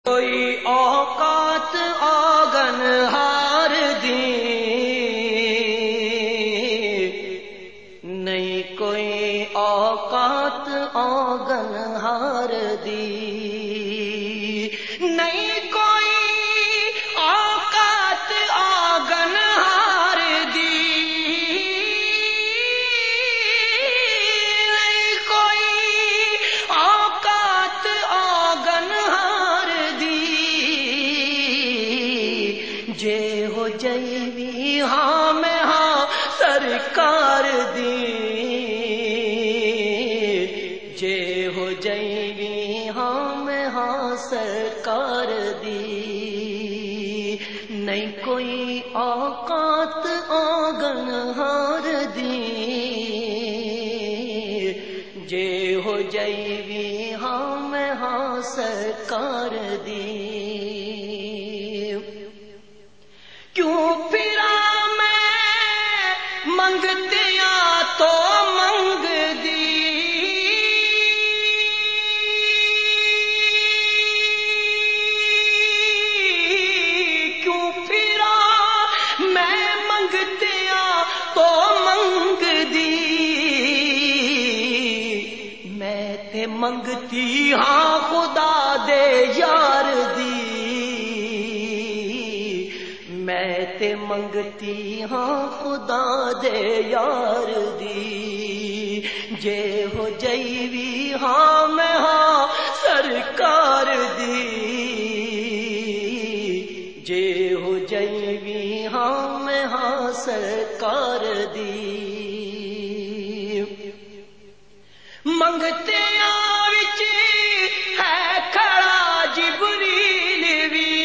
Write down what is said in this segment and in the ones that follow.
کوئی اوقات آگن ہار دی نہیں، کوئی اوقات آگن ہار دی نہیں، کوئی اوقات آگن ہار دی نہیں، کوئی اوقات آگن ہار دی جے ہو جیوی ہاں میں ہاں سرکار دی جے ہو جیوی ہاں میں ہاں سرکار دی نہیں، کوئی اوقات آگن ہار دی جے ہو جیوی ہاں میں ہاں سرکار دی کیوں پھرا میں منگتیاں تو منگ دی کیوں پھرا میں منگتیاں تو منگ دی میں تے منگتی ہاں خدا دے یار دی میں تے منگتی ہاں خدا دے یار دی جے ہو جیوی ہاں میں ہاں سرکار دی جے ہو جیوی ہاں میں ہاں سرکار دی منگتے وچ ہے کھڑا جبریل وی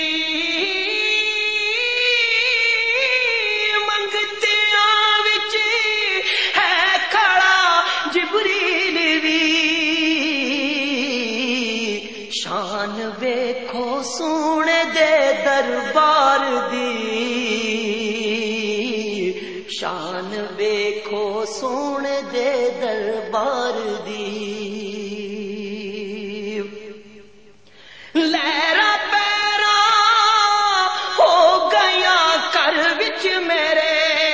منگتے وچ ہے کھڑا جبریل وی شان ویکھو سونے دے دربار دی شان ویکھو سونے دے دربار دی لہرا پیرا ہو گیا کر وچ میرے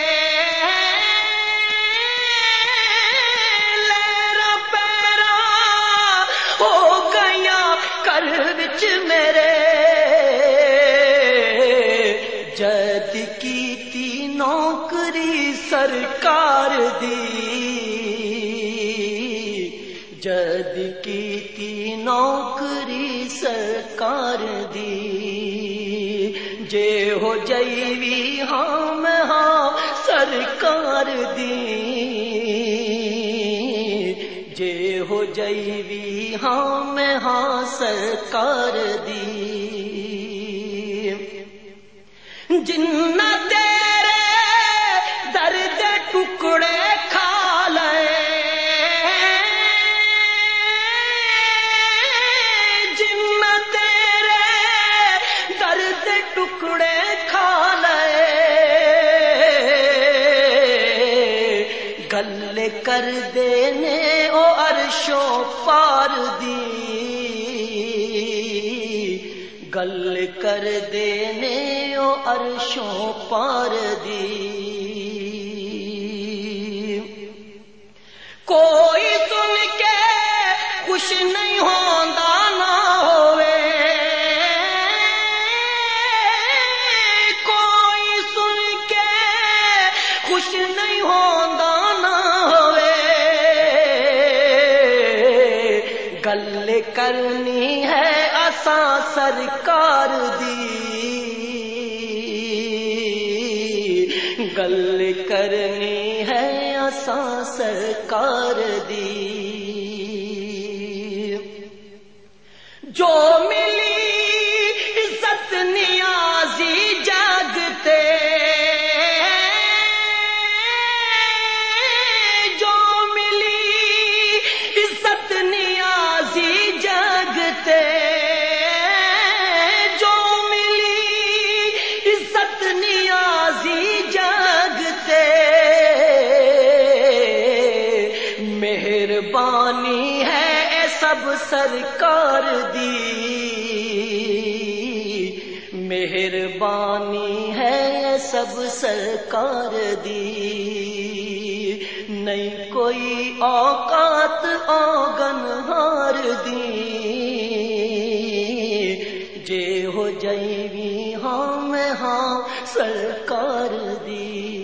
لہرا پیرا ہو گیا کر وچ میرے جد کیتی نوکری سرکار دی جد کیتی نوکری سرکار دی جے ہو جیوی ہاں میں ہاں سرکار دی جے ہو جیوی ہاں میں ہاں سرکار دی جنہ تیرے درد ٹکڑے کھا لے جنہ تیرے درد ٹکڑے کھا لے گل کر دینے او عرشوں پار دی گل کر دینے او عرشوں پار دی کوئی سن کے خوش نہیں ہوندا نہ ہوئے کوئی سن کے خوش نہیں ہوندا نہ ہوئے گل کرنی ہے اساں سرکار دی گل کرنی ہے اساں سرکار دی جو ملی عزت نیازی جاگتے جو ملی عزت نیازی جاگتے جو ملی عزت نیازی جاگتے مہربانی ہے اے سب سرکار دی مہربانی ہے سب سرکار دی، نہیں کوئی اوقات اوگن ہار دی، جے ہو جائیوی ہاں میں ہاں سرکار دی۔